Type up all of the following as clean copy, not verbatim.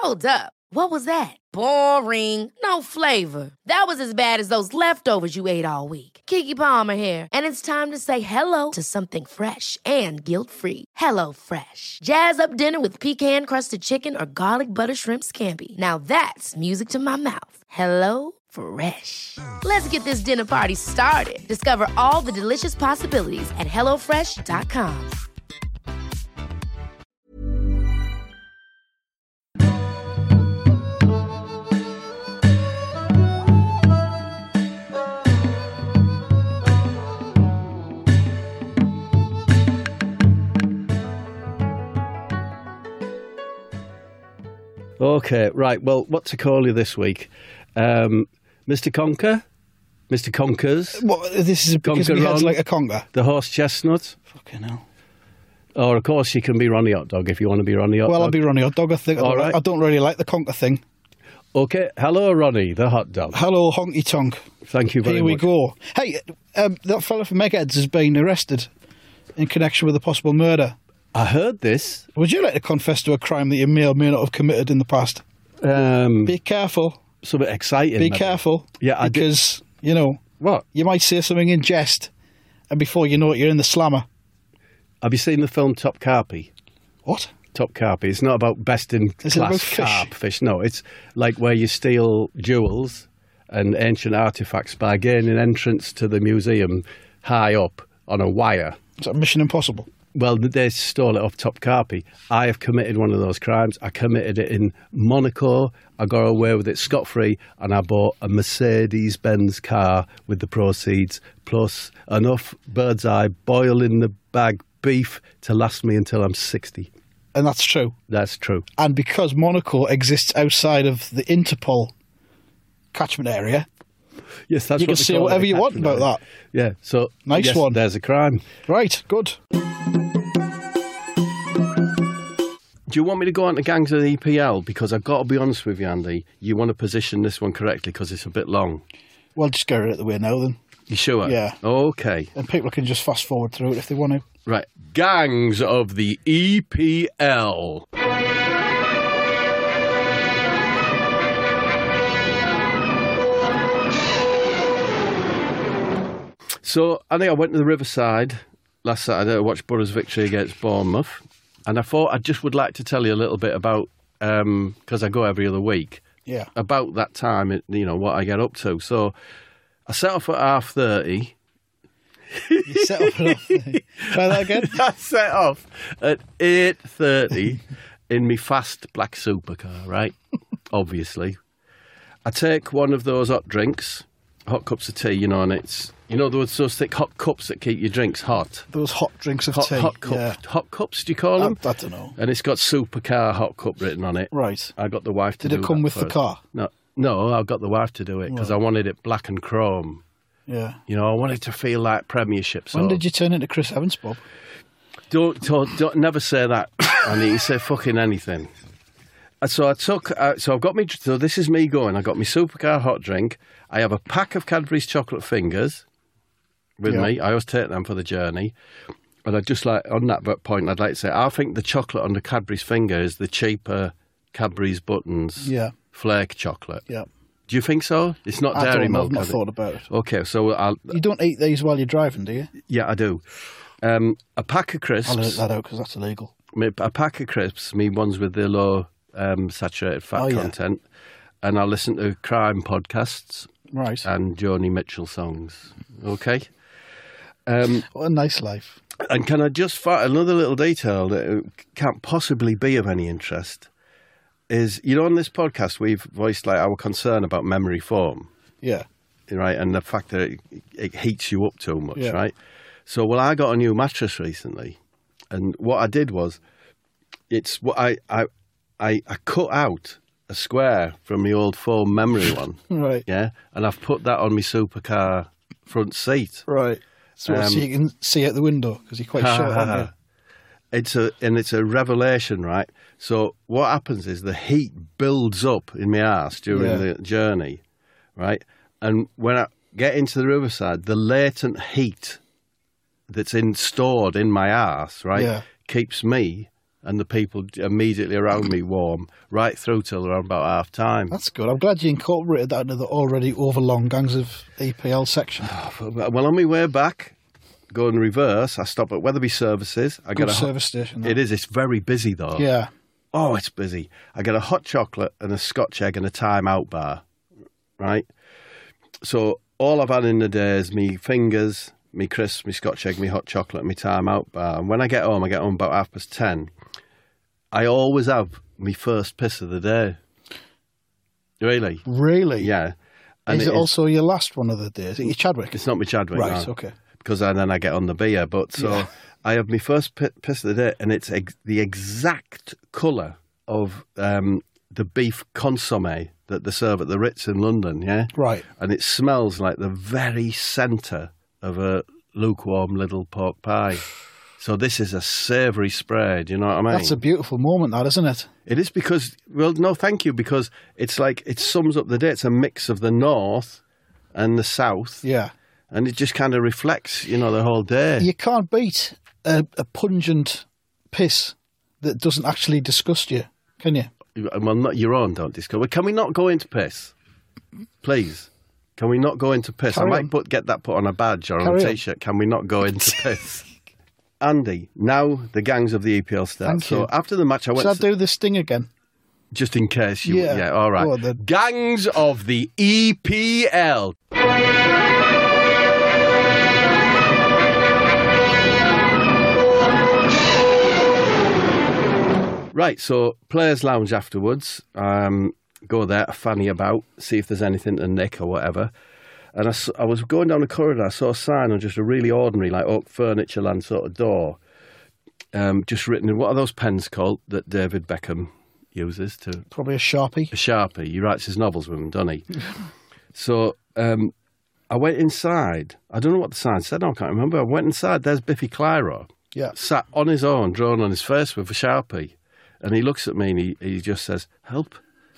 Hold up. What was that? Boring. No flavor. That was as bad as those leftovers you ate all week. Keke Palmer here. And it's time to say hello to something fresh and guilt-free. Hello Fresh. Jazz up dinner with pecan-crusted chicken or garlic butter shrimp scampi. Now that's music to my mouth. Hello Fresh. Let's get this dinner party started. Discover all the delicious possibilities at hellofresh.com. Okay, right. Well, what to call you this week? Mr. Conker? Mr. Conkers? What, this is because we had like a conga? The horse chestnut? Fucking hell. Or, of course, you can be Ronnie Hot Dog if you want to be Ronnie Hot Dog. Well, I'll be Ronnie Hot Dog, I think. I don't really like the conker thing. Okay. Hello, Ronnie, the hot dog. Hello, Honky Tonk. Thank you very much. Here we go. Hey, that fella from Eggheads has been arrested in connection with a possible murder. I heard this. Would you like to confess to a crime that you may or may not have committed in the past? Be careful. Something exciting. Be careful. Yeah, because, you know, what? You might say something in jest, and before you know it, you're in the slammer. Have you seen the film Top Carpy? What? Top Carpy. It's not about best in class carp fish. No, it's like where you steal jewels and ancient artefacts by gaining entrance to the museum high up on a wire. Is that Mission Impossible? Well, they stole it off Top Carpy. I have committed one of those crimes. I committed it in Monaco. I got away with it scot-free, and I bought a Mercedes-Benz car with the proceeds, plus enough bird's eye, boil-in-the-bag beef to last me until I'm 60. And that's true? That's true. And because Monaco exists outside of the Interpol catchment area... Yes, that's you what can say whatever you want about that. Yeah, so nice one. There's a crime. Right, good. Do you want me to go on to Gangs of the EPL? Because I've got to be honest with you, Andy. You want to position this one correctly because it's a bit long. Well, just get it out of the way now, then. You sure? Yeah. Okay. And people can just fast forward through it if they want to. Right. Gangs of the EPL. So, I think I went to the Riverside last Saturday to watch Borough's victory against Bournemouth. And I thought I just would like to tell you a little bit about, because I go every other week, about that time, you know, what I get up to. So, I set off at 30:30. You set off at 30:30? Try that again? I set off at 8:30 in my fast black supercar, right? Obviously. I take one of those hot drinks, hot cups of tea, you know, and it's... You know, those thick hot cups that keep your drinks hot. Those hot drinks of tea. Hot cups. Yeah. Hot cups, do you call them? I don't know. And it's got supercar hot cup written on it. Right. I got the wife to do it. Did it come with the car? No, I got the wife to do it because I wanted it black and chrome. Yeah. You know, I wanted to feel like Premiership. When did you turn into Chris Evans, Bob? Don't never say that. I mean, you say fucking anything. So I've got me. So this is me going. I got my supercar hot drink. I have a pack of Cadbury's chocolate fingers with me. I always take them for the journey. And I'd just like, on that point, I'd like to say, I think the chocolate on the Cadbury's finger is the cheaper Cadbury's Buttons flake chocolate. Yeah. Do you think so? It's not dairy milk. I've not thought about it. Okay, so you don't eat these while you're driving, do you? Yeah, I do. A pack of crisps. I'll edit that out because that's illegal. A pack of crisps, me ones with the low saturated fat content. And I listen to crime podcasts. Right. And Joni Mitchell songs. Okay? What a nice life. And can I just find another little detail that can't possibly be of any interest is, you know, on this podcast we've voiced like our concern about memory foam. Yeah. Right, and the fact that it heats you up too much, right? So, I got a new mattress recently, and what I did was, it's what I cut out a square from the old foam memory one. Right. Yeah, and I've put that on my supercar front seat. Right. So you can see out the window because you're quite short, aren't you? It's a revelation, right? So what happens is the heat builds up in my arse during the journey, right? And when I get into the Riverside, the latent heat that's stored in my arse, right, keeps me and the people immediately around me warm, right through till around about half time. That's good. I'm glad you incorporated that into the already overlong Gangs of EPL section. Well, on my way back, going reverse, I stop at Weatherby Services. I Good get a service station. It is. It's very busy though. Yeah. Oh, it's busy. I get a hot chocolate and a Scotch egg and a Time Out bar, right? So all I've had in the day is me fingers, me crisps, me Scotch egg, me hot chocolate, and me Time Out bar. And when I get home about 10:30. I always have me first piss of the day. Really? Really? Yeah. And Is it also your last one of the day? Is it your Chadwick? It's not my Chadwick. Right, no. okay. Because then I get on the beer. But so I have my first piss of the day, and it's the exact colour of the beef consommé that they serve at the Ritz in London, yeah? Right. And it smells like the very centre of a lukewarm little pork pie. So this is a savoury spray, do you know what I mean? That's a beautiful moment, that, isn't it? It is because, well, no, thank you, because it's like, it sums up the day. It's a mix of the north and the south. Yeah. And it just kind of reflects, the whole day. You can't beat a pungent piss that doesn't actually disgust you, can you? Well, not your own, don't discuss. Well, can we not go into piss? Please. Can we not go into piss? Carry I might get that put on a badge or on a T-shirt. Can we not go into piss? Andy, now the Gangs of the EPL start. Thank you. So after the match, I went. Shall I do this thing again? Just in case you. Yeah. All right. Go on, Gangs of the EPL. Right. So players' lounge afterwards. Go there, fanny about, see if there's anything to nick or whatever. And I was going down the corridor, I saw a sign on just a really ordinary, like oak furniture land sort of door, just written in, what are those pens called that David Beckham uses to... Probably a Sharpie. A Sharpie. He writes his novels with them, doesn't he? So I went inside. I don't know what the sign said, I can't remember. I went inside, there's Biffy Clyro. Yeah. Sat on his own, drawn on his face with a Sharpie. And he looks at me and he just says, help.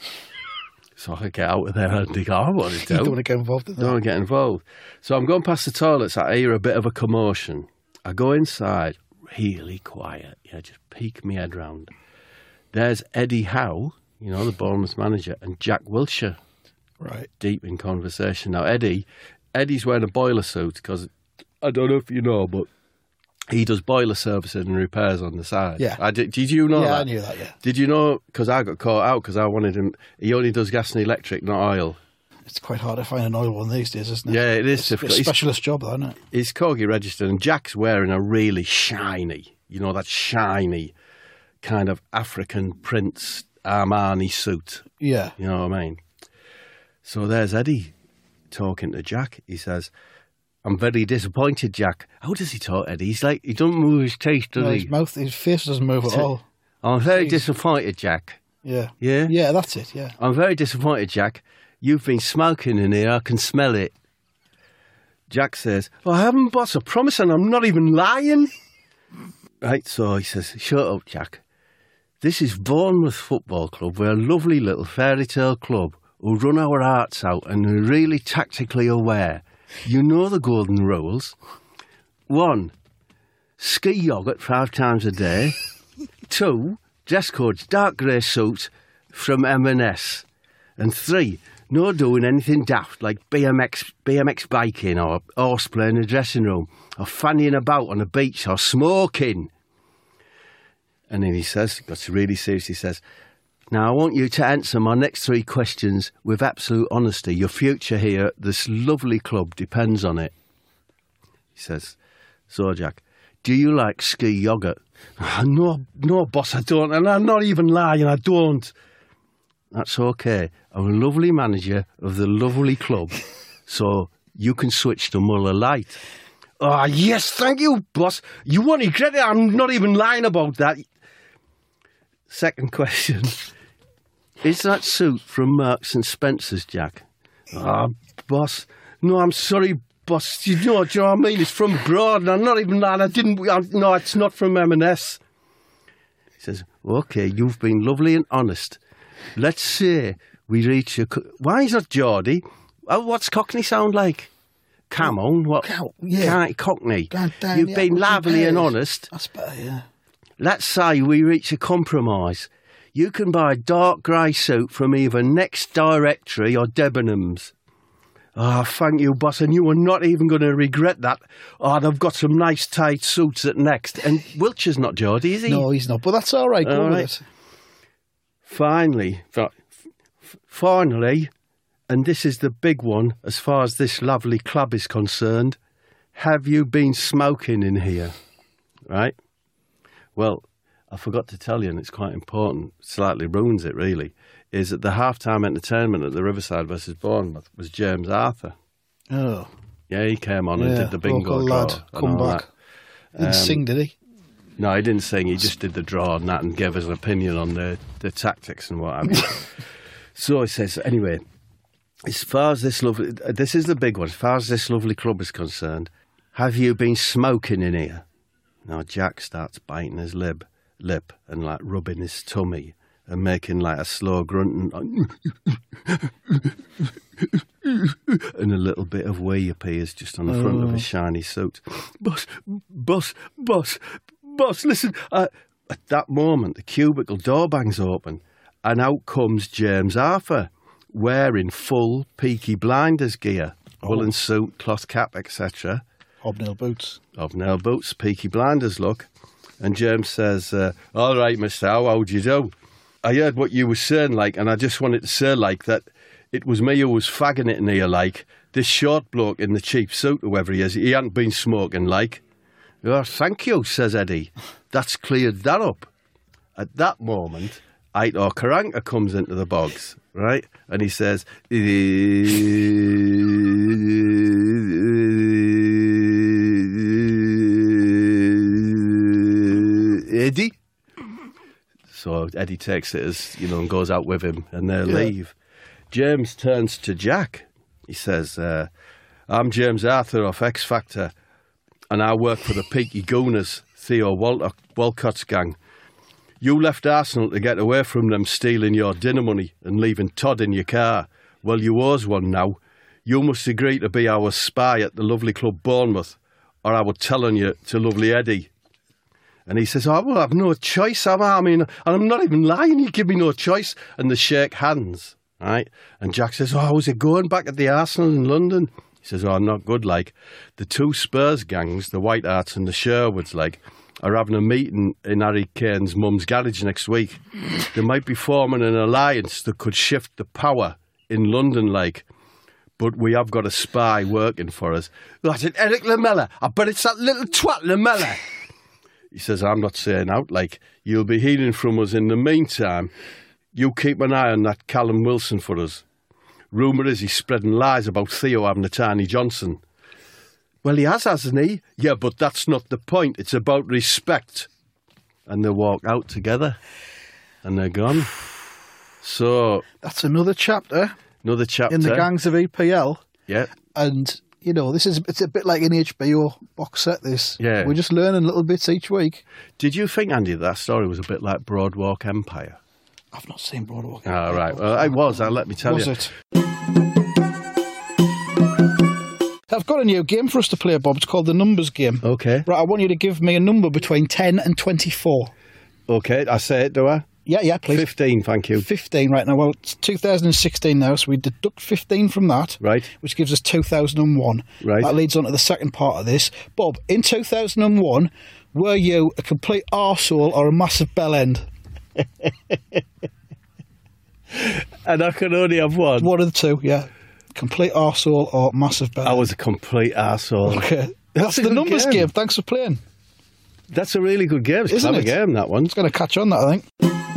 So I get out of there and think, I want to do. You don't want to get involved in that. Don't want to get involved. So I'm going past the toilets. I hear a bit of a commotion. I go inside, really quiet. Yeah, just peek my head round. There's Eddie Howe, the Bournemouth manager, and Jack Wilshere. Right. Deep in conversation. Now, Eddie's wearing a boiler suit because, I don't know if you know, but he does boiler servicing and repairs on the side. Yeah. Did you know that? Yeah, I knew that, yeah. Did you know? Because I got caught out because I wanted him. He only does gas and electric, not oil. It's quite hard to find an oil one these days, isn't it? Yeah, it is. It's a specialist job, though, isn't it? He's Corgi registered, and Jack's wearing a really shiny, that shiny kind of African Prince Armani suit. Yeah. You know what I mean? So there's Eddie talking to Jack. He says, I'm very disappointed, Jack. How does he talk, Eddie? He's like, he doesn't move his teeth, does he? His face doesn't move at all. I'm very disappointed, Jack. Yeah. Yeah? Yeah, that's it, yeah. I'm very disappointed, Jack. You've been smoking in here. I can smell it. Jack says, well, I haven't, boss. I promise, and I'm not even lying. Right, so he says, shut up, Jack. This is Bournemouth Football Club. We're a lovely little fairy tale club who run our hearts out and are really tactically aware. You know the golden rules. 1, ski yoghurt 5 times a day. 2, dress codes, dark grey suit from M&S. And 3, no doing anything daft like BMX biking or horseplay in the dressing room or fannying about on the beach or smoking. And then he says, got really serious, he says, now I want you to answer my next 3 questions with absolute honesty. Your future here at this lovely club depends on it. He says, so Jack, do you like ski yoghurt? No, boss, I don't. And I'm not even lying, I don't. That's okay. I'm a lovely manager of the lovely club, so you can switch to Muller Lite. Oh, yes, thank you, boss. You want any credit? I'm not even lying about that. Second question. Is that suit from Marks and Spencer's, Jack? Oh, boss. No, I'm sorry, boss. Do you know what I mean? It's from abroad, and I'm not even lying. No, it's not from M&S. He says, okay, you've been lovely and honest. Let's say we reach a... Why is that Geordie? What's Cockney sound like? Come on, what? Yeah. Cockney. Down, You've been lovely and honest. That's better, yeah. let's say we reach a compromise. You can buy a dark grey suit from either Next Directory or Debenhams. Oh, thank you, boss, and you are not even going to regret that. Oh, they've got some nice tight suits at Next. And Wiltshire's not Geordie, is he? No, he's not, but that's all right. Go with it. Finally, and this is the big one as far as this lovely club is concerned, have you been smoking in here? Right? Well, I forgot to tell you, and it's quite important, slightly ruins it really, is that the half-time entertainment at the Riverside versus Bournemouth was James Arthur. Oh. Yeah, he came on and did the bingo lad, come back. Didn't sing, did he? No, he didn't sing. He just did the draw and that and gave us an opinion on the tactics and what have you. So he says, anyway, as far as this is the big one, as far as this lovely club is concerned, have you been smoking in here? Now Jack starts biting his lip and like rubbing his tummy and making like a slow grunt and a little bit of wee appears just on the front of his shiny suit. Boss, listen. At that moment, the cubicle door bangs open and out comes James Arthur, wearing full Peaky Blinders gear, woolen suit, cloth cap, etc. Hobnail boots, Peaky Blinders look. And James says, all right, Mr. How do you do? I heard what you were saying, like, and I just wanted to say, like, that it was me who was fagging it in here, like, this short bloke in the cheap suit, whoever he is, he hadn't been smoking, like. Oh, thank you, says Eddie. That's cleared that up. At that moment, Aitor Karanka comes into the box, right? And he says, Eddie? So Eddie takes it as, and goes out with him, and they leave. James turns to Jack. He says, I'm James Arthur of X Factor, and I work for the Peaky Gooners, Theo Walcott's gang. You left Arsenal to get away from them stealing your dinner money and leaving Todd in your car. Well, you owes one now. You must agree to be our spy at the lovely club Bournemouth, or I would tell on you to lovely Eddie. And he says, I will have no choice, I mean, and I'm not even lying, you give me no choice. And they shake hands, right? And Jack says, how's it going back at the Arsenal in London? He says, I'm not good, like. The two Spurs gangs, the White Harts and the Sherwoods, like, are having a meeting in Harry Kane's mum's garage next week. They might be forming an alliance that could shift the power in London, like. But we have got a spy working for us. That's it, Eric Lamella. I bet it's that little twat Lamella. He says, I'm not saying out, like, you'll be hearing from us in the meantime. You keep an eye on that Callum Wilson for us. Rumour is he's spreading lies about Theo having a Tiny Johnson. Well, he has, hasn't he? Yeah, but that's not the point. It's about respect. And they walk out together. And they're gone. So... That's another chapter. Another chapter. In the gangs of EPL. Yeah. And... it's a bit like an HBO box set, this. Yeah. We're just learning little bits each week. Did you think, Andy, that story was a bit like Broadwalk Empire? I've not seen Broadwalk Empire. Oh, right. Well, I was. Let me tell you. Was it? I've got a new game for us to play, Bob. It's called the Numbers Game. Okay. Right, I want you to give me a number between 10 and 24. Okay, I say it, do I? Yeah, please. 15, thank you. 15, right now. Well, it's 2016 now, so we deduct 15 from that. Right. Which gives us 2001. Right. That leads on to the second part of this. Bob, in 2001, were you a complete arsehole or a massive bellend? And I can only have one. One of the two, yeah. Complete arsehole or massive bellend? I was a complete arsehole. Okay. That's the Numbers Game. Thanks for playing. That's a really good game. It's a clever game, that one. It's going to catch on, that, I think.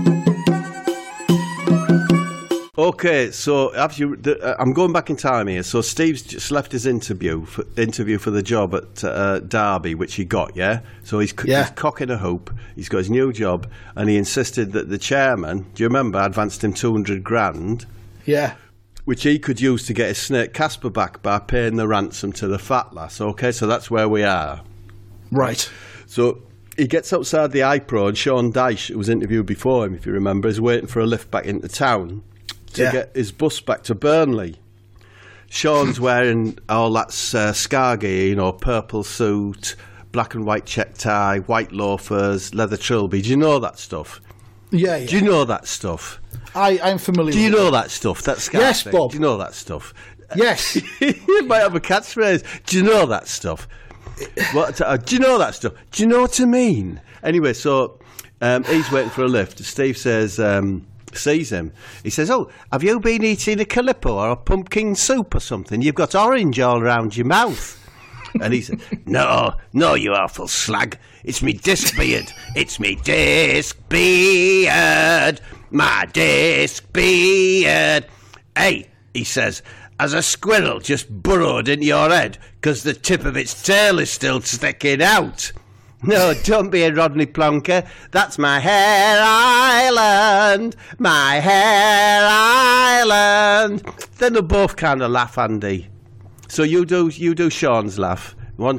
Okay, so I'm going back in time here. So Steve's just left his interview for the job at Derby, which he got, yeah? So he's cocking a hoop. He's got his new job, and he insisted that the chairman, do you remember, advanced him 200 grand? Yeah. Which he could use to get his snake Casper back by paying the ransom to the fat lass. Okay, so that's where we are. Right. So he gets outside the iPro, and Sean Dyche, who was interviewed before him, if you remember, is waiting for a lift back into town to get his bus back to Burnley. Sean's wearing all that scar gear, purple suit, black and white check tie, white loafers, leather trilby. Do you know that stuff? Yeah. Do you know that stuff? I'm familiar. Do you with know it. that stuff? That scarf Yes, thing? Bob. Do you know that stuff? Yes. You might have a catchphrase. Do you know that stuff? Do you know that stuff? Do you know what I mean? Anyway, so he's waiting for a lift. Steve says, sees him. He says, "Oh, have you been eating a Calippo or a pumpkin soup or something? You've got orange all around your mouth." And he said, No, you awful slag. It's me disc beard. It's me disc beard. My disc beard. Hey, he says, has a squirrel just burrowed into your head because the tip of its tail is still sticking out? No, don't be a Rodney Plonker. That's my hair island. My hair island. Then they'll both kind of laugh, Andy. So you do Sean's laugh. One.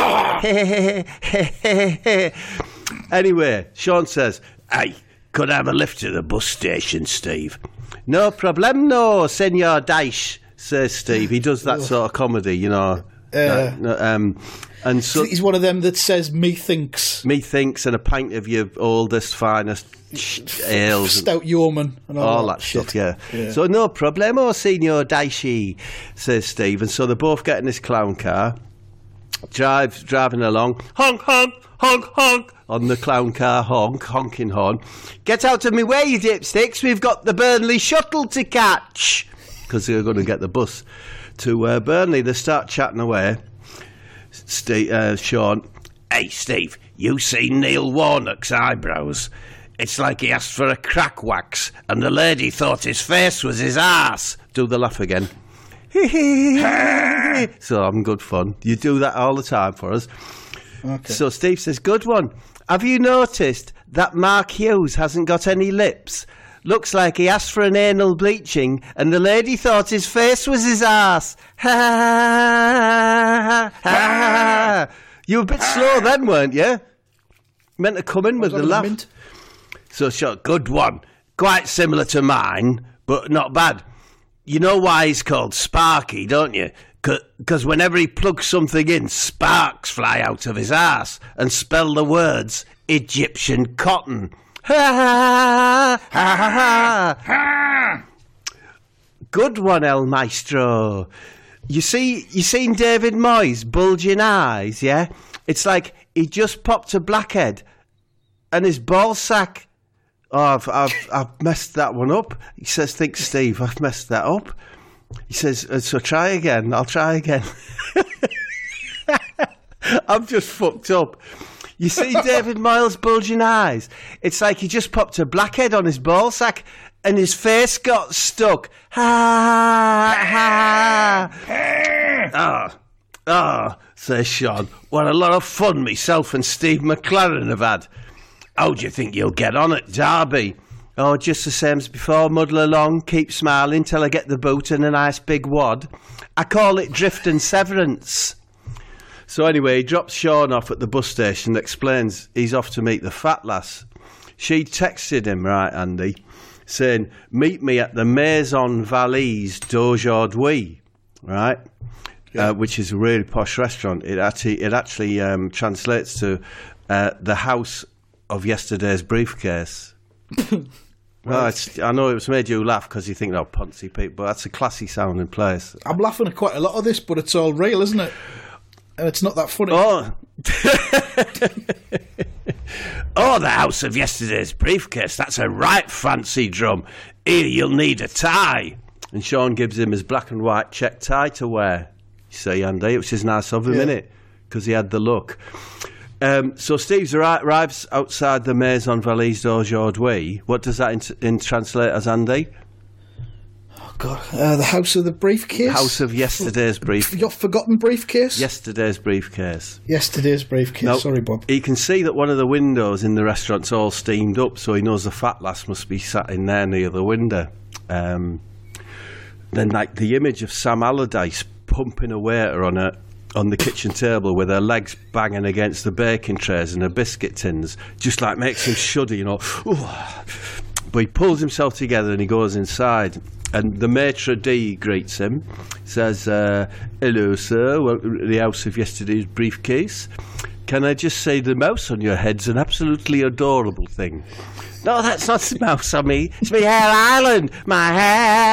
Anyway, Sean says, "Hey, could I have a lift to the bus station, Steve?" "No problemo, Senor Daish," says Steve. He does that sort of comedy, you know. And so he's one of them that says methinks and a pint of your oldest, finest ales. Stout yeoman and all that shit. stuff, yeah. So no problemo, Senor Daishi, says Steve. And so they both get in this clown car, driving along, honk, honk, honk, honk, on the clown car, honking horn. "Get out of me way, you dipsticks, we've got the Burnley shuttle to catch." Because they're going to get the bus to Burnley. They start chatting away. Sean, "Hey, Steve, you seen Neil Warnock's eyebrows? It's like he asked for a crack wax and the lady thought his face was his arse." Do the laugh again. So I'm good fun. You do that all the time for us. Okay. So Steve says, "Good one. Have you noticed that Mark Hughes hasn't got any lips? Looks like he asked for an anal bleaching and the lady thought his face was his arse." You were a bit slow then, weren't you? Meant to come in with the laugh. So short, good one. Quite similar to mine, but not bad. You know why he's called Sparky, don't you? Because whenever he plugs something in, sparks fly out of his arse and spell the words Egyptian cotton. Good one, El Maestro. You seen David Moyes' bulging eyes, yeah? It's like he just popped a blackhead and his ball sack. Oh, I've messed that one up. He says, "Thanks, Steve, I've messed that up." He says, "So try again. I'll try again." I'm just fucked up. You see David Moyes' bulging eyes? It's like he just popped a blackhead on his ball sack and his face got stuck. Says Sean. What a lot of fun myself and Steve McLaren have had. How do you think you'll get on at Derby? Oh, just the same as before. Muddle along, keep smiling till I get the boot and a nice big wad. I call it drift and severance. So anyway, he drops Sean off at the bus station, explains he's off to meet the fat lass. She texted him, right, Andy, saying, "Meet me at the Maison Valise d'Aujourd'hui," right? Yeah. Which is a really posh restaurant. It actually translates to the house of yesterday's briefcase. Well, I know it was made you laugh because you think, "Oh, Ponzi people," but that's a classy sounding place. I'm laughing at quite a lot of this, but it's all real, isn't it? And it's not that funny. Oh. Oh, the house of yesterday's briefcase. That's a right fancy drum. Here, you'll need a tie. And Sean gives him his black and white check tie to wear. You see, Andy, which is nice of him, innit? Because he had the look. So Steve arrives outside the Maison Valise d'Aujourd'hui. What does that translate as, Andy? Oh, God. The house of the briefcase? House of yesterday's briefcase. Your forgotten briefcase? Yesterday's briefcase. Yesterday's briefcase. Now, sorry, Bob. He can see that one of the windows in the restaurant's all steamed up, so he knows the fat lass must be sat in there near the window. Then, like, the image of Sam Allardyce pumping a waiter on the kitchen table with her legs banging against the baking trays and the biscuit tins just like makes him shudder, you know. But he pulls himself together and he goes inside, and the maitre d' greets him, says, "Hello, sir, welcome to the house of yesterday's briefcase. can I just say the mouse on your head's an absolutely adorable thing? No, that's not the mouse on me. It's my hair island. My hair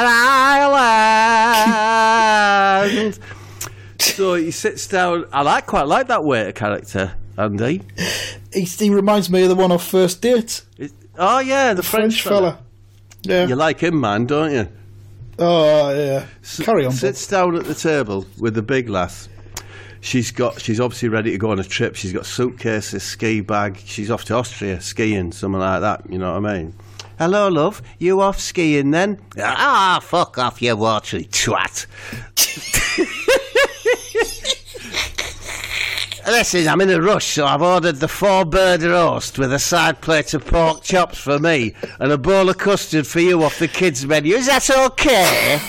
island. So he sits down. I quite like that waiter character, Andy. He reminds me of the one off First Date. Oh, yeah, the French fella. Yeah. You like him, man, don't you? Oh, yeah. Carry on. Sits down at the table with the big lass. She's obviously ready to go on a trip. She's got suitcases, ski bag. She's off to Austria skiing, something like that. You know what I mean? Hello, love. You off skiing then? Ah, fuck off, you watery twat. Listen, I'm in a rush, so I've ordered the 4-bird roast with a side plate of pork chops for me and a bowl of custard for you off the kids' menu. Is that okay?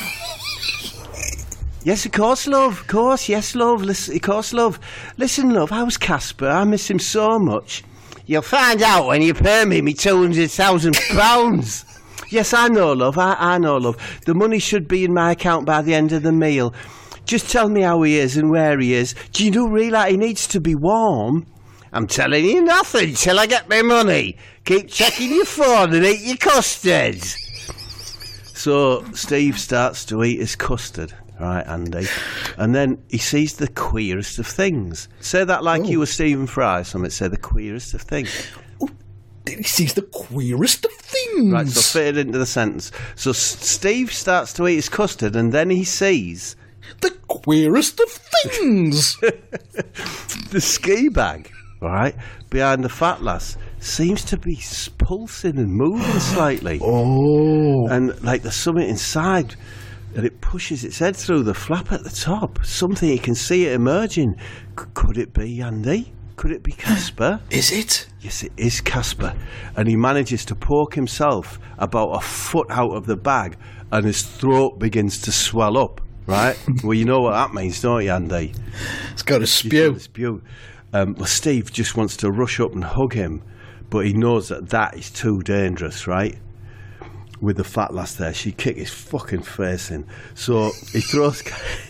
Yes, of course, love. Of course, yes, love. Listen, of course, love. Listen, love, how's Casper? I miss him so much. You'll find out when you pay me £200,000. Yes, I know, love. I know, love. The money should be in my account by the end of the meal. Just tell me how he is and where he is. Do you know, really, he needs to be warm? I'm telling you nothing till I get my money. Keep checking your phone and eat your custard. So Steve starts to eat his custard, right, Andy? And then he sees the queerest of things. Say that like you were Stephen Fry, something. Say the queerest of things. He sees the queerest of things. Right, so fit it into the sentence. So Steve starts to eat his custard and then he sees... the queerest of things. The ski bag, right, behind the fat lass seems to be pulsing and moving slightly. Oh. And like there's something inside and it pushes its head through the flap at the top. Something you can see it emerging. Could it be Andy? Could it be Casper? Is it? Yes, it is Casper. And he manages to poke himself about a foot out of the bag and his throat begins to swell up. Right? Well, you know what that means, don't you, Andy? It's got to spew. Well, Steve just wants to rush up and hug him, but he knows that is too dangerous, right? With the fat lass there, she kicked his fucking face in. So he throws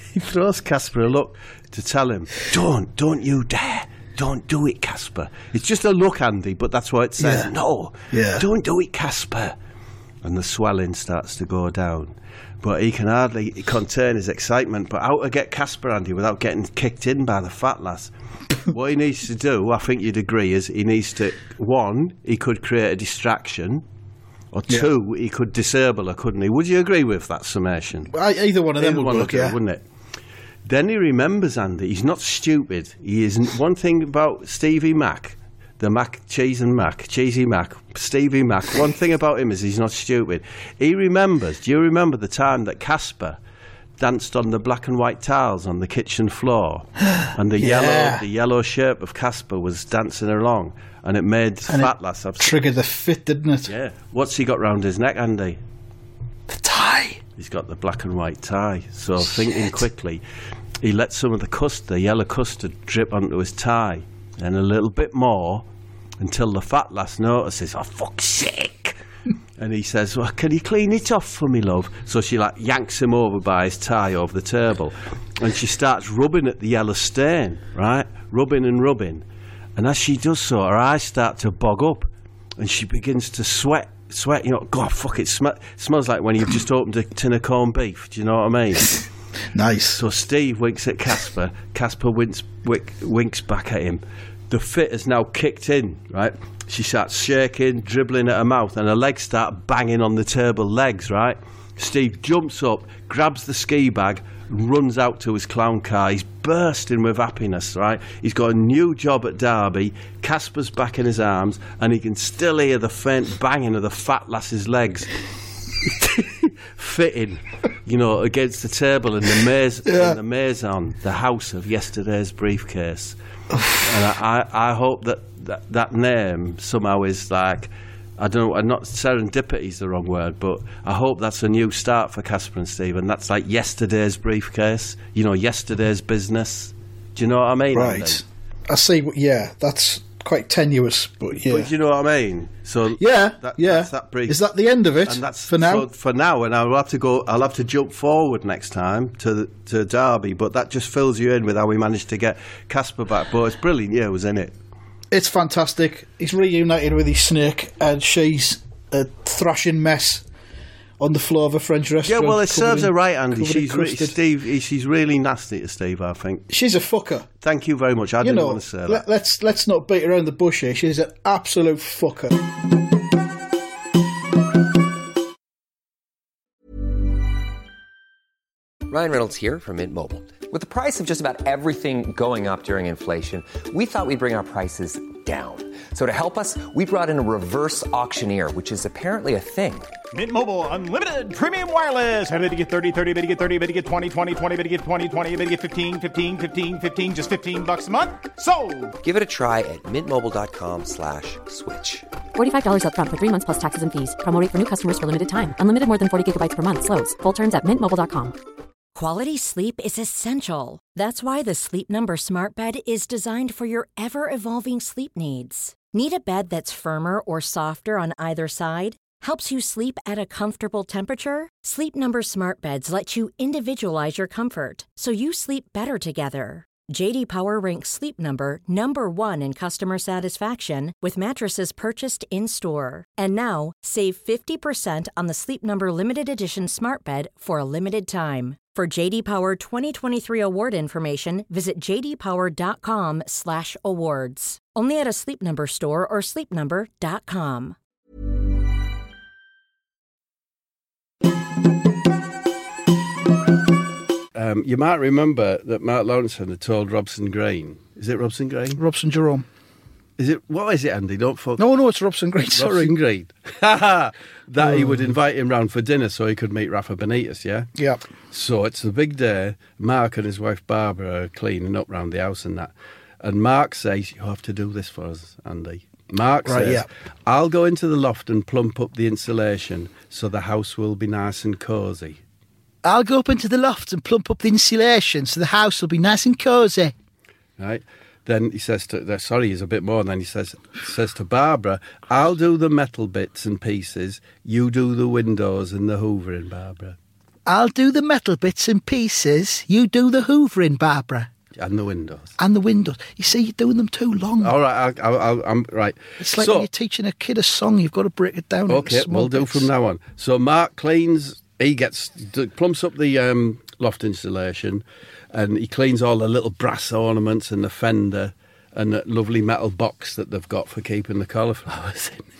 Casper a look to tell him, don't you dare. Don't do it, Casper. It's just a look, Andy, but that's what it says. Yeah. No, yeah. Don't do it, Casper. And the swelling starts to go down. But he can hardly contain his excitement. But how to get Casper, Andy, without getting kicked in by the fat lass? What he needs to do, I think you'd agree, is he needs to, one, he could create a distraction, or two, he could disable her, couldn't he? Would you agree with that summation? Either one of them would work, yeah. Wouldn't it? Then he remembers, Andy, he's not stupid. He isn't. One thing about Stevie Mac, the Cheesy Mac, Stevie Mac, one thing about him is he's not stupid. He remembers, do you remember the time that Casper danced on the black and white tiles on the kitchen floor? And the yellow shape of Casper was dancing along, and it made fat lass triggered the fit, didn't it? Yeah. What's he got round his neck, Andy? The tie. He's got the black and white tie. So thinking quickly, he let some of the yellow custard drip onto his tie, and a little bit more, until the fat lass notices, oh, fuck's sake. And he says, well, can you clean it off for me, love? So she yanks him over by his tie over the table, and she starts rubbing at the yellow stain, right? Rubbing and rubbing. And as she does so, her eyes start to bog up, and she begins to sweat, you know, God, fuck, it smells like when you've just opened a tin of corned beef, do you know what I mean? Nice. So Steve winks at Casper. Casper winks back at him. The fit has now kicked in, right? She starts shaking, dribbling at her mouth, and her legs start banging on the table legs, right? Steve jumps up, grabs the ski bag, and runs out to his clown car. He's bursting with happiness, right? He's got a new job at Derby. Casper's back in his arms, and he can still hear the faint banging of the fat lass's legs. Fitting, you know, against the table in the maison, the house of yesterday's briefcase. And I hope that name somehow is like, I don't know, not serendipity is the wrong word, but I hope that's a new start for Casper and Steve, and that's like yesterday's briefcase, you know, yesterday's business. Do you know what I mean? Right. Andy? I see. Yeah, that's quite tenuous, but yeah. But you know what I mean? So That's that brief. Is that the end of it? And that's for now. So for now, and I'll have to jump forward next time to Derby. But that just fills you in with how we managed to get Casper back. But it's brilliant. Yeah, it was in it. It's fantastic. He's reunited with his snake, and she's a thrashing mess on the floor of a French restaurant. Yeah, well, it serves her right, Andy. She's Steve. She's really nasty to Steve, I think. She's a fucker. Thank you very much. I didn't want to say that. Let's not beat around the bush here. She's an absolute fucker. Ryan Reynolds here from Mint Mobile. With the price of just about everything going up during inflation, we thought we'd bring our prices down. So to help us, we brought in a reverse auctioneer, which is apparently a thing. Mint Mobile Unlimited Premium Wireless. How to get 30, 30, bit to get 30, bit to get 20, 20, 20, bit to get 20, 20, bit to get 15, 15, 15, 15, just $15 a month? Sold! Give it a try at mintmobile.com/switch. $45 up front for 3 months plus taxes and fees. Promo rate for new customers for limited time. Unlimited more than 40 gigabytes per month. Slows full terms at mintmobile.com. Quality sleep is essential. That's why the Sleep Number Smart Bed is designed for your ever-evolving sleep needs. Need a bed that's firmer or softer on either side? Helps you sleep at a comfortable temperature? Sleep Number Smart Beds let you individualize your comfort, so you sleep better together. J.D. Power ranks Sleep Number number 1 in customer satisfaction with mattresses purchased in-store. And now, save 50% on the Sleep Number Limited Edition Smart Bed for a limited time. For J.D. Power 2023 award information, visit jdpower.com/awards. Only at a Sleep Number store or sleepnumber.com. You might remember that Mark Lawrenson had told Robson Green. Is it Robson Green? Robson Jerome. Is it? What is it, Andy? Don't fuck. No, it's Robson Green. Sorry. Robson Green. That he would invite him round for dinner so he could meet Rafa Benitez, yeah? Yeah. So it's the big day. Mark and his wife Barbara are cleaning up round the house and that. And Mark says, you have to do this for us, Andy. Mark says, I'll go into the loft and plump up the insulation so the house will be nice and cosy. I'll go up into the loft and plump up the insulation so the house will be nice and cosy. Right. Then he says he's a bit more, and then he says to Barbara, I'll do the metal bits and pieces, you do the windows and the hoovering, Barbara. I'll do the metal bits and pieces, you do the hoovering, Barbara. And the windows. And the windows. You see, you're doing them too long. All right, I'm right. It's like when you're teaching a kid a song, you've got to break it down. Okay, we'll do from now on. So Mark cleans, plumps up the loft insulation, and he cleans all the little brass ornaments and the fender and the lovely metal box that they've got for keeping the cauliflowers in.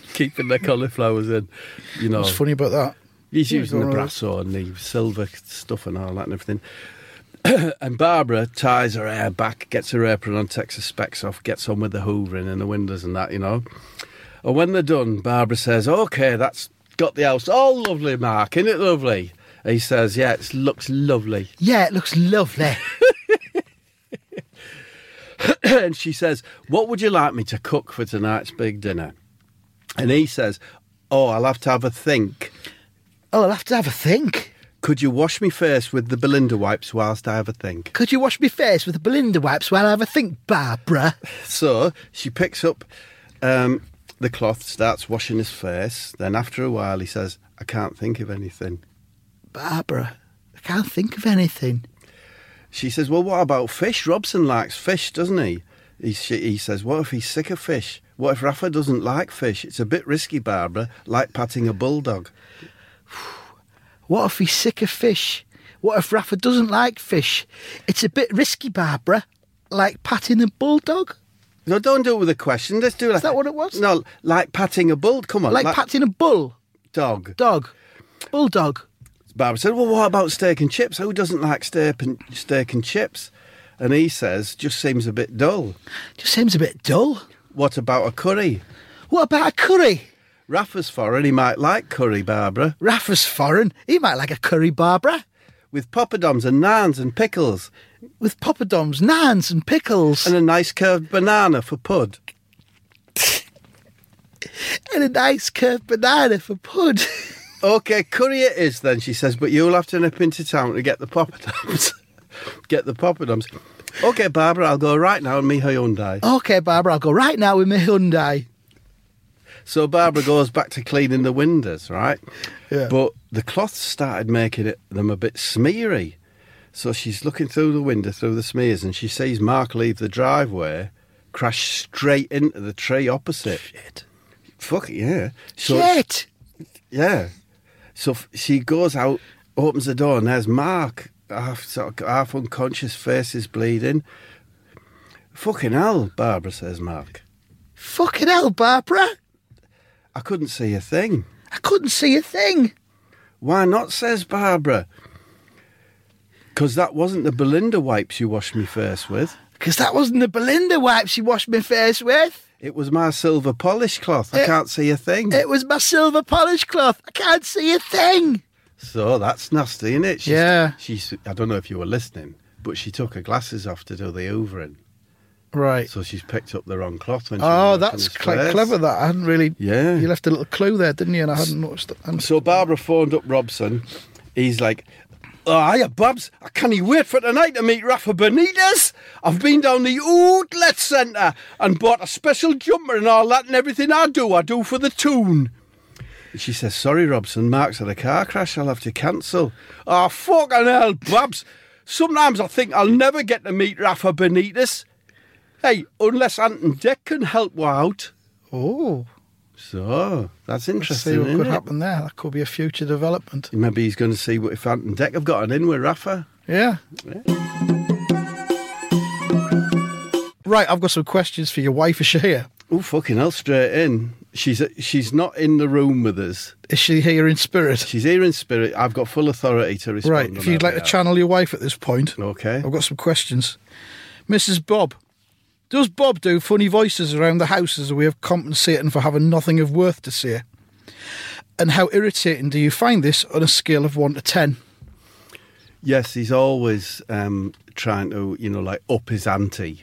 You know. What's funny about that? He's using the brass and the silver stuff and all that and everything. And Barbara ties her hair back, gets her apron on, takes her specs off, gets on with the hoovering and the windows and that, you know. And when they're done, Barbara says, OK, that's got the house all lovely, Mark, isn't it lovely? And he says, yeah, it looks lovely. Yeah, it looks lovely. And she says, what would you like me to cook for tonight's big dinner? And he says, I'll have to have a think. Oh, I'll have to have a think. Could you wash me face with the Belinda wipes whilst I have a think? Could you wash me face with the Belinda wipes while I have a think, Barbara? So she picks up the cloth, starts washing his face. Then after a while he says, I can't think of anything. Barbara, I can't think of anything. She says, well, what about fish? Robson likes fish, doesn't he? He says, what if he's sick of fish? What if Rafa doesn't like fish? It's a bit risky, Barbara, like patting a bulldog. What if he's sick of fish? What if Rafa doesn't like fish? It's a bit risky, Barbara, like patting a bulldog. No, don't do it with a question. Let's do it like... Is that what it was? No, like patting a bull. Come on. Like patting a bull. Dog. Bulldog. Barbara said, well, what about steak and chips? Who doesn't like steak and chips? And he says, just seems a bit dull. Just seems a bit dull. What about a curry? What about a curry? Rafa's foreign, he might like curry, Barbara. Rafa's foreign, he might like a curry, Barbara. With poppadoms and naans and pickles. With poppadoms, naans and pickles. And a nice curved banana for pud. And a nice curved banana for pud. OK, curry it is then, she says, but you'll have to nip into town to get the poppadoms. Okay, Barbara, I'll go right now in me Hyundai. Okay, Barbara, I'll go right now with my Hyundai. So Barbara goes back to cleaning the windows, right? Yeah. But the cloth started making them a bit smeary. So she's looking through the window, through the smears, and she sees Mark leave the driveway, crash straight into the tree opposite. Shit. Fuck it, yeah. So, Shit! Yeah. So she goes out, opens the door, and there's Mark, half unconscious, face is bleeding. Fucking hell, Barbara says Mark. Fucking hell, Barbara. I couldn't see a thing. I couldn't see a thing. Why not, says Barbara. Because that wasn't the Belinda wipes you washed me face with. Because that wasn't the Belinda wipes you washed my face with. It was my silver polish cloth. I can't see a thing. It was my silver polish cloth. I can't see a thing. So that's nasty, isn't it? Yeah. She's, I don't know if you were listening, but she took her glasses off to do the hoovering. Right. So she's picked up the wrong cloth when she was that's clever, that. I hadn't really... Yeah. You left a little clue there, didn't you? And I hadn't noticed it. So Barbara phoned up Robson. He's like, "Oh, hiya, Babs. I can't wait for tonight to meet Rafa Benitez. I've been down the outlet centre and bought a special jumper and all that, and everything I do for the tune." She says, "Sorry, Robson, Mark's had a car crash. I'll have to cancel." "Oh, fucking hell, Babs. Sometimes I think I'll never get to meet Rafa Benitez. Hey, unless Ant and Dec can help you out." Oh. So, that's Let's see interesting, what isn't could it? happen there. That could be a future development. Maybe he's going to see what if Ant and Dec have got an in with Rafa. Yeah. Right, I've got some questions for your wife. Is she here? Oh, fucking hell, straight in. She's not in the room with us. Is she here in spirit? She's here in spirit. I've got full authority to respond. Right, if you'd like to channel your wife at this point. Okay. I've got some questions. Mrs. Bob, does Bob do funny voices around the house as a way of compensating for having nothing of worth to say? And how irritating do you find this on a scale of 1 to 10? Yes, he's always trying to, like, up his ante,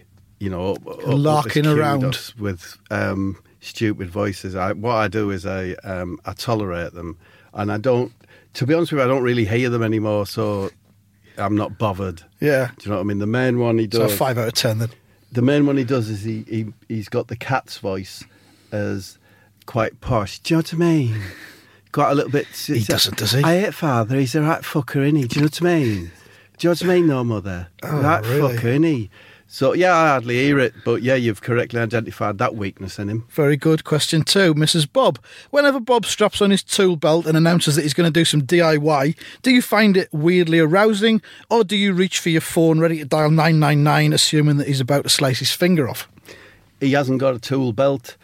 Larking up his around. kudos with stupid voices. What I do is I tolerate them, and I don't. To be honest with you, I don't really hear them anymore, so I'm not bothered. Yeah. Do you know what I mean? The main one he does. So 5 out of 10 then. The main one he does is he's got the cat's voice as quite posh. Do you know what I mean? Quite a little bit. He doesn't, does he? I hate father. He's a right fucker, isn't he? Do you know what I mean? Do you know what I mean, no, mother? Oh, right really? fucker, isn't he? So, yeah, I hardly hear it, but yeah, you've correctly identified that weakness in him. Very good. Question 2, Mrs. Bob. Whenever Bob straps on his tool belt and announces that he's going to do some DIY, do you find it weirdly arousing, or do you reach for your phone ready to dial 999, assuming that he's about to slice his finger off? He hasn't got a tool belt.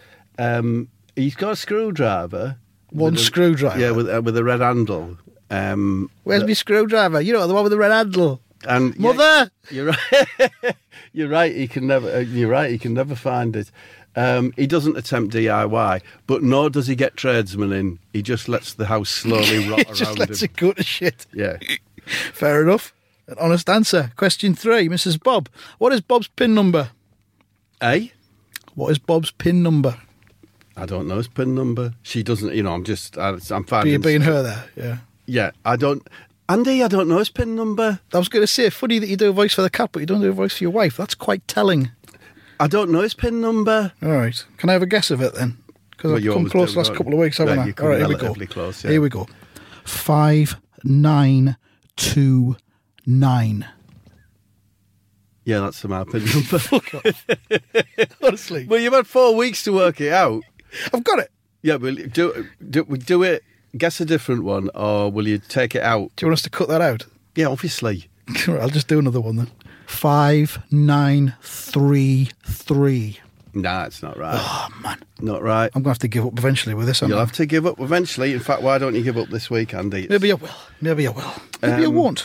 He's got a screwdriver. One screwdriver? Yeah, with a red handle. Where's my screwdriver? You know, the one with the red handle. And Mother! You're right. You're right. He can never. You're right. He can never find it. He doesn't attempt DIY, but nor does he get tradesmen in. He just lets the house slowly rot He around just lets him. it go to shit. Yeah. Fair enough. An honest answer. Question 3, Mrs. Bob. What is Bob's PIN number? Eh? What is Bob's PIN number? I don't know his PIN number. She doesn't. I'm Be finding. being her there, yeah. Yeah. I don't. Andy, I don't know his PIN number. I was going to say, funny that you do a voice for the cat, but you don't do a voice for your wife. That's quite telling. I don't know his PIN number. All right. Can I have a guess of it then? Because Well, I've you come always close do, the last don't couple of weeks, haven't Yeah, I? you come All right, here we go. relatively close, yeah. Here we go. 5929. Yeah, that's my PIN number. Honestly. Well, you've had 4 weeks to work it out. I've got it. Yeah, will you do it? Guess a different one, or will you take it out? Do you want us to cut that out? Yeah, obviously. I'll just do another one then. 5933. Nah, it's not right. Oh, man. Not right. I'm going to have to give up eventually with this. You'll aren't I? have to give up eventually. In fact, why don't you give up this week, Andy? Maybe I will. Maybe I will. Maybe I won't.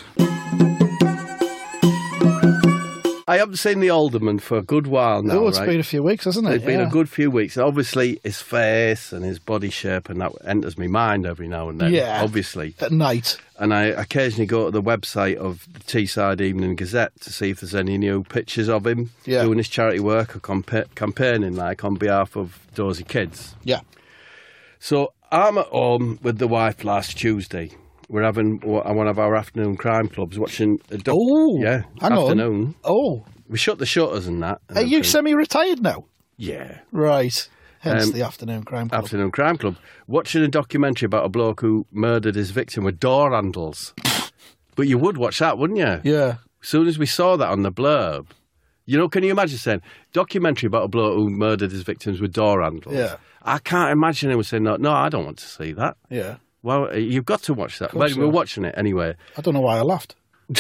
I haven't seen the Alderman for a good while now, Oh, it's right? been a few weeks, hasn't it? It's been Yeah. a good few weeks. Obviously, his face and his body shape, and that enters my mind every now and then, Yeah. obviously. At night. And I occasionally go to the website of the Teesside Evening Gazette to see if there's any new pictures of him Yeah. doing his charity work or campaigning, like, on behalf of Dozy Kids. Yeah. So I'm at home with the wife last Tuesday. We're having one of our afternoon crime clubs, watching a Oh, yeah, hang on. afternoon. Oh, We shut the shutters and that. And Are you everything. semi-retired now? Yeah. Right. Hence the Afternoon Crime Club. Afternoon Crime Club. Watching a documentary about a bloke who murdered his victim with door handles. But you would watch that, wouldn't you? Yeah. As soon as we saw that on the blurb, can you imagine saying, documentary about a bloke who murdered his victims with door handles? Yeah. I can't imagine anyone saying, no, I don't want to see that. Yeah. Well, you've got to watch that. Well, so. we're watching it anyway. I don't know why I laughed.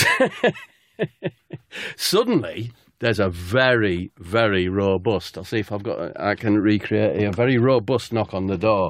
Suddenly, there's a very, very robust, I'll see if I can recreate a very robust knock on the door.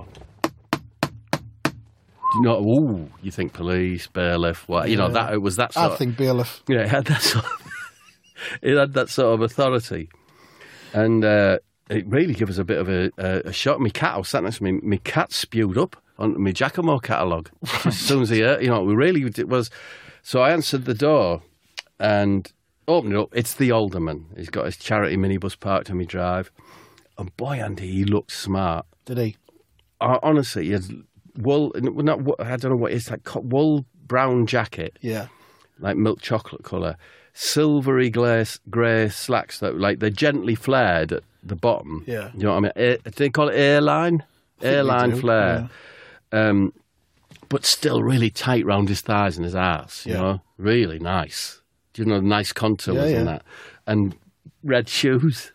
You think police, bailiff, what? Yeah. It was that sort I think bailiff. Yeah, it had that sort of authority. And it really gave us a bit of a shock. My cat, I was sat next to me, my cat spewed up on my Giacomo catalogue. As soon as he heard, it was. So I answered the door and opened it up. It's the alderman. He's got his charity minibus parked on my drive. And boy, Andy, he looked smart. Did he? Honestly, he had wool, I don't know what it is, like wool brown jacket. Yeah. Like milk chocolate colour. Silvery grey slacks that they're gently flared at the bottom. Yeah. You know what I mean? They call it airline? Airline flare. Yeah. But still really tight round his thighs and his arse, you know? Really nice. Do you know, nice contours and that. And red shoes.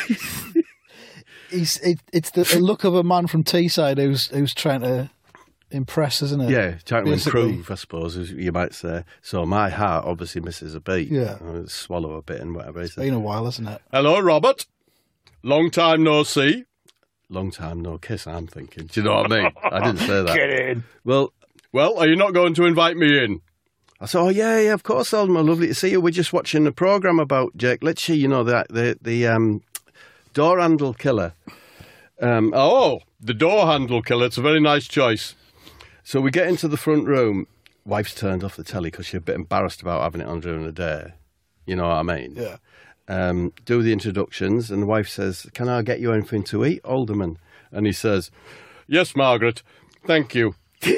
It's the look of a man from Teesside who's trying to impress, isn't it? Yeah, trying to Basically. improve, I suppose, as you might say. So my heart obviously misses a beat. Yeah. I'll swallow a bit and whatever. It's been a while, hasn't it? Hello, Robert. Long time no see. Long time no kiss, I'm thinking. Do you know what I mean? I didn't say that. Get in. Well, are you not going to invite me in? I said, oh, yeah, of course, Alderman. Lovely to see you. We're just watching a programme about Jake Litchie, the door handle killer. The door handle killer. It's a very nice choice. So we get into the front room. Wife's turned off the telly because she's a bit embarrassed about having it on during the day. You know what I mean? Yeah. Do the introductions, and the wife says, can I get you anything to eat, Alderman? And he says, yes, Margaret, thank you.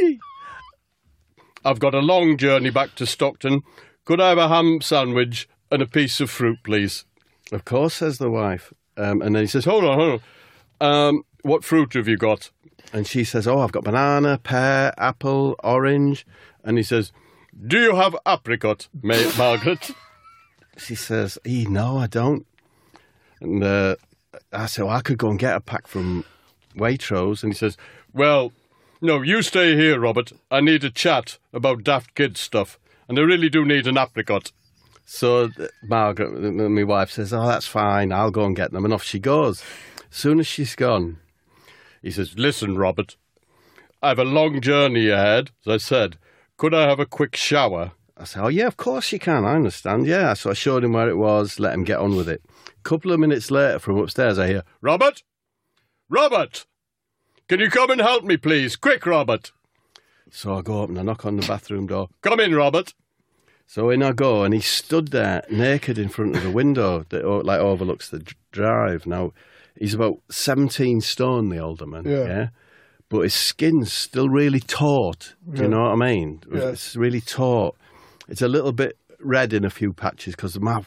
I've got a long journey back to Stockton. Could I have a ham sandwich and a piece of fruit, please? Of course, says the wife. And then he says, hold on. What fruit have you got? And she says, I've got banana, pear, apple, orange. And he says, do you have apricot, Margaret? She says, no, I don't. And I said, I could go and get a pack from Waitrose. And he says, well, no, you stay here, Robert. I need a chat about daft kids stuff. And I really do need an apricot. So Margaret, my wife, says, that's fine. I'll go and get them. And off she goes. As soon as she's gone, he says, listen, Robert, I have a long journey ahead, as I said. Could I have a quick shower? I said, oh, yeah, of course you can. I understand. Yeah. So I showed him where it was, let him get on with it. A couple of minutes later from upstairs, I hear, Robert! Robert! Can you come and help me, please? Quick, Robert! So I go up and I knock on the bathroom door. Come in, Robert! So in I go, and he stood there naked in front of the window that overlooks the drive. Now, he's about 17 stone, the alderman, yeah? But his skin's still really taut. Do you know what I mean? Yeah. It's really taut. It's a little bit red in a few patches because my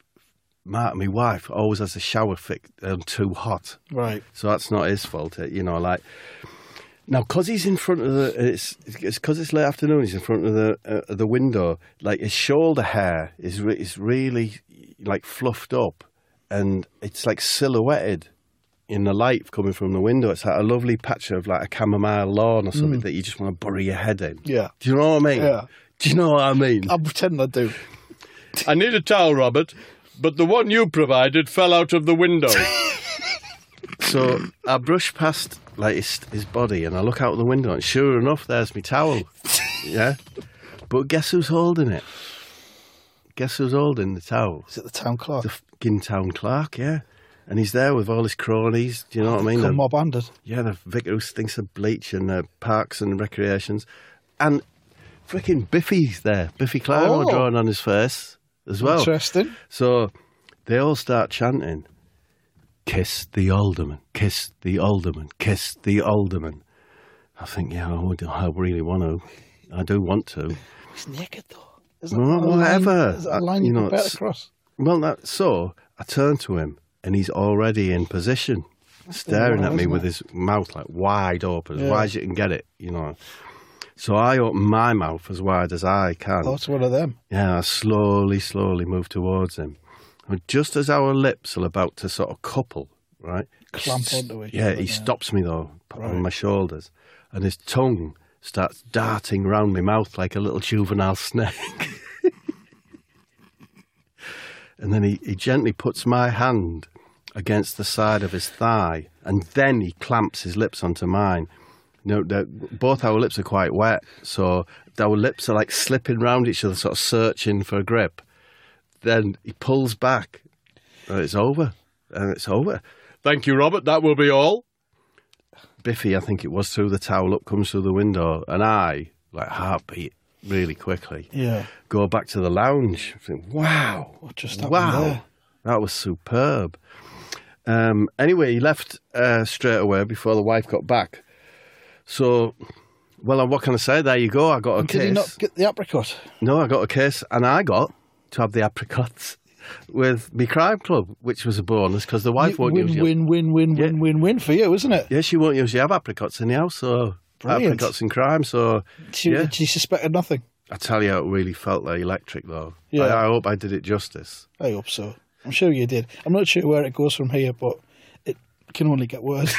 wife always has the shower too hot. Right. So that's not his fault, Now, because he's in front of it's because it's late afternoon, he's in front of the window, like his shoulder hair is really, like, fluffed up and it's, like, silhouetted in the light coming from the window. It's like a lovely patch of, like, a chamomile lawn or something that you just want to bury your head in. Yeah. Do you know what I mean? Yeah. Do you know what I mean? I'm pretending I do. I need a towel, Robert, but the one you provided fell out of the window. So I brush past, like, his body and I look out the window and sure enough, there's my towel. Yeah? But guess who's holding it? Guess who's holding the towel? Is it the town clerk? The fucking town clerk, yeah. And he's there with all his cronies. Do you know what I mean? Come mob-handed. Yeah, the vicar who stinks of bleach and the parks and recreations. And freaking Biffy's there. Biffy Clyro drawing on his face as well. Interesting. So they all start chanting, kiss the alderman, kiss the alderman, kiss the alderman. I think, yeah, I really want to. I do want to. He's naked, though. Whatever. Is that a line you can bet across? Well, so I turned to him, and he's already in position, staring at me with his mouth like wide open, as wide as you can get it, you know. So I open my mouth as wide as I can. Oh, it's one of them. Yeah, I slowly move towards him. And just as our lips are about to sort of couple, right? Clamp onto each Yeah, other, he yeah. stops me though, on my shoulders, and his tongue starts darting round my mouth like a little juvenile snake. And then he gently puts my hand against the side of his thigh, and then he clamps his lips onto mine. You know, both our lips are quite wet, so our lips are like slipping round each other, sort of searching for a grip. Then he pulls back, and it's over. And it's over. Thank you, Robert. That will be all. Biffy, I think it was, through the towel, up comes through the window, and I, like heartbeat really quickly, go back to the lounge. I think, wow. What just happened there? That was superb. Anyway, he left straight away before the wife got back. So, well, what can I say? There you go. I got a case. Did he not get the apricot? No, I got a case, and I got to have the apricots with me crime club, which was a bonus because the wife won't use win for you, isn't it? Yeah, she won't usually have apricots in the house, so Brilliant. Apricots and crime. So She suspected nothing. I tell you, it really felt like electric, though. Yeah. I hope I did it justice. I hope so. I'm sure you did. I'm not sure where it goes from here, but it can only get worse.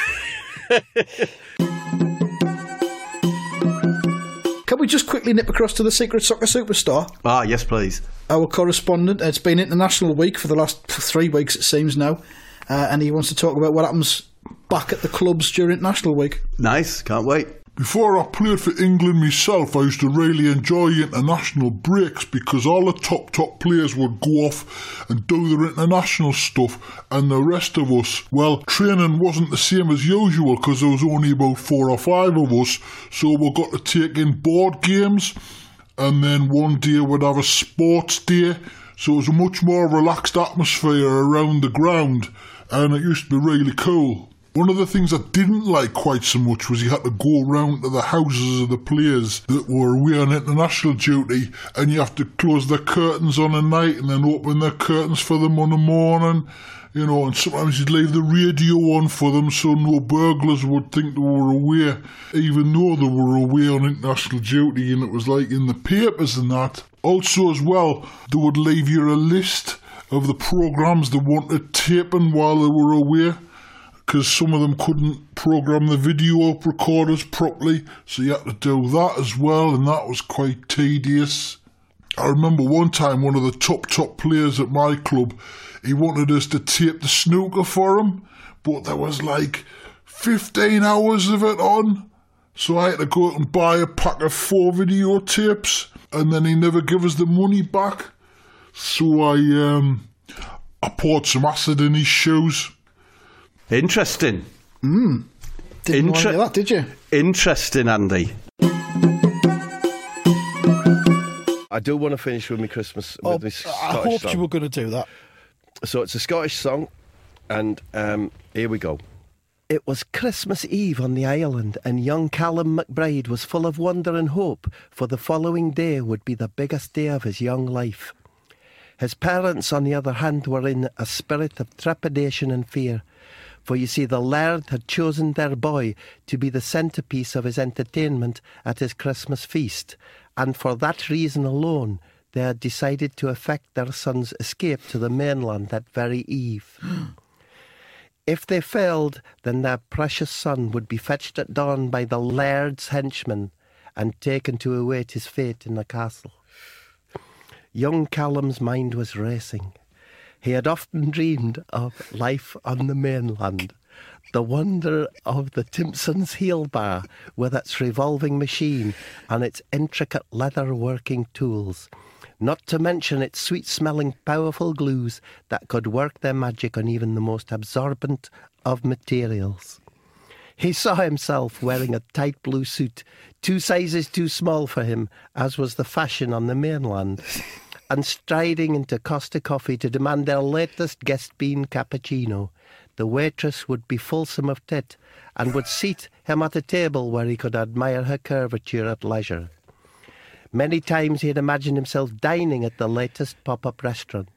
Can we just quickly nip across to the Secret Soccer Superstar? Ah, yes, please. Our correspondent. It's been International Week for the last 3 weeks, it seems now, and he wants to talk about what happens back at the clubs during International Week. Nice, can't wait. Before I played for England myself, I used to really enjoy international breaks because all the top players would go off and do their international stuff, and the rest of us, well, training wasn't the same as usual because there was only about 4 or 5 of us, so we got to take in board games, and then one day we'd have a sports day, so it was a much more relaxed atmosphere around the ground, and it used to be really cool. One of the things I didn't like quite so much was you had to go round to the houses of the players that were away on international duty, and you have to close their curtains on a night and then open their curtains for them on the morning, you know, and sometimes you'd leave the radio on for them so no burglars would think they were away, even though they were away on international duty, and it was like in the papers and that. Also as well, they would leave you a list of the programmes they wanted taping while they were away, because some of them couldn't program the video recorders properly, so you had to do that as well, and that was quite tedious. I remember one time one of the top players at my club, he wanted us to tape the snooker for him, but there was like 15 hours of it on, so I had to go out and buy a pack of 4 videotapes, and then he never gave us the money back, so I poured some acid in his shoes. Interesting. Didn't know any of that, did you? Interesting, Andy. I do want to finish with my Christmas. With my Scottish I hoped song. you were going to do that. So it's a Scottish song, and here we go. It was Christmas Eve on the island, and young Callum McBride was full of wonder and hope, for the following day would be the biggest day of his young life. His parents, on the other hand, were in a spirit of trepidation and fear. For you see, the laird had chosen their boy to be the centrepiece of his entertainment at his Christmas feast, and for that reason alone they had decided to effect their son's escape to the mainland that very eve. If they failed, then their precious son would be fetched at dawn by the laird's henchmen and taken to await his fate in the castle. Young Callum's mind was racing. He had often dreamed of life on the mainland, the wonder of the Timpson's heel bar with its revolving machine and its intricate leather-working tools, not to mention its sweet-smelling powerful glues that could work their magic on even the most absorbent of materials. He saw himself wearing a tight blue suit, 2 sizes too small for him, as was the fashion on the mainland, and striding into Costa Coffee to demand their latest guest bean cappuccino. The waitress would be fulsome of tit and would seat him at a table where he could admire her curvature at leisure. Many times he had imagined himself dining at the latest pop-up restaurant,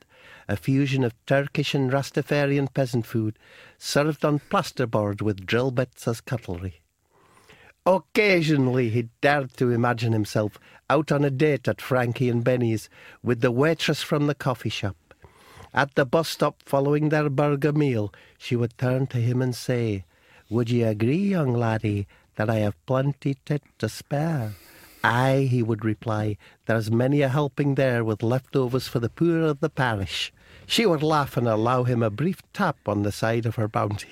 a fusion of Turkish and Rastafarian peasant food, served on plasterboard with drill bits as cutlery. Occasionally he dared to imagine himself out on a date at Frankie and Benny's with the waitress from the coffee shop. At the bus stop following their burger meal, she would turn to him and say, "Would you agree, young laddie, that I have plenty tit to spare?" "Aye," he would reply, "there's many a helping there with leftovers for the poor of the parish." She would laugh and allow him a brief tap on the side of her bounty.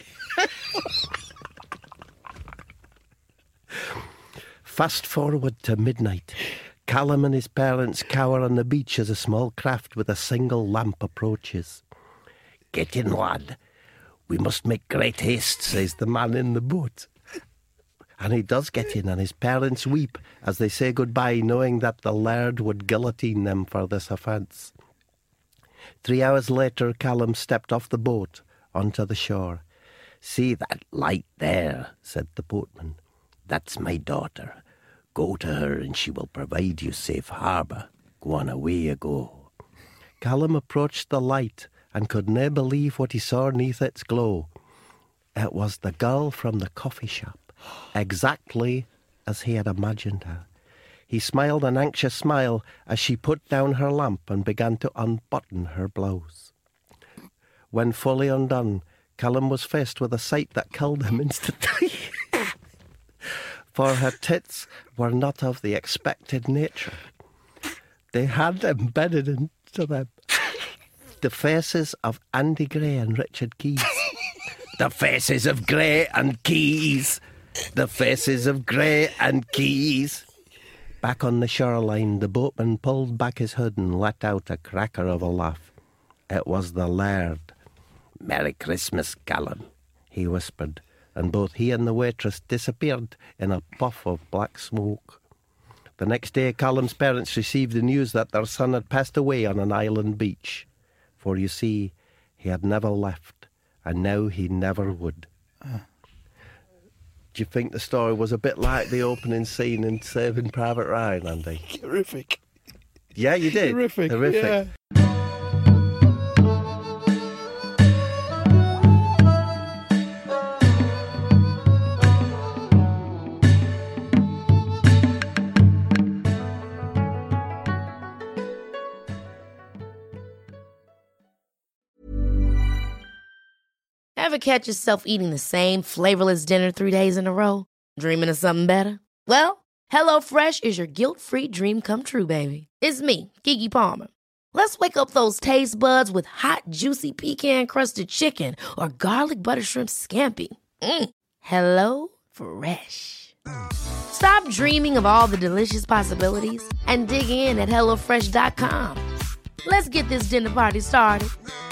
Fast forward to midnight. Callum and his parents cower on the beach as a small craft with a single lamp approaches. "Get in, lad. We must make great haste," says the man in the boat. And he does get in, and his parents weep as they say goodbye, knowing that the laird would guillotine them for this offence. 3 hours later, Callum stepped off the boat onto the shore. "See that light there," said the boatman. "That's my daughter. Go to her and she will provide you safe harbour. Go on, away you go." Callum approached the light and could nae believe what he saw neath its glow. It was the girl from the coffee shop, exactly as he had imagined her. He smiled an anxious smile as she put down her lamp and began to unbutton her blouse. When fully undone, Callum was faced with a sight that killed him instantly. For her tits were not of the expected nature. They had embedded into them the faces of Andy Gray and Richard Keys. The faces of Gray and Keys. The faces of Gray and Keys. Back on the shoreline, the boatman pulled back his hood and let out a cracker of a laugh. It was the laird. "Merry Christmas, Callum," he whispered, and both he and the waitress disappeared in a puff of black smoke. The next day, Callum's parents received the news that their son had passed away on an island beach. For you see, he had never left, and now he never would. Do you think the story was a bit like the opening scene in Saving Private Ryan, Andy? Horrific. Yeah, you did. Horrific. Yeah. Ever catch yourself eating the same flavorless dinner 3 days in a row? Dreaming of something better? Well, HelloFresh is your guilt-free dream come true, baby. It's me, Keke Palmer. Let's wake up those taste buds with hot, juicy pecan-crusted chicken or garlic butter shrimp scampi. Hello Fresh. Stop dreaming of all the delicious possibilities and dig in at HelloFresh.com. Let's get this dinner party started.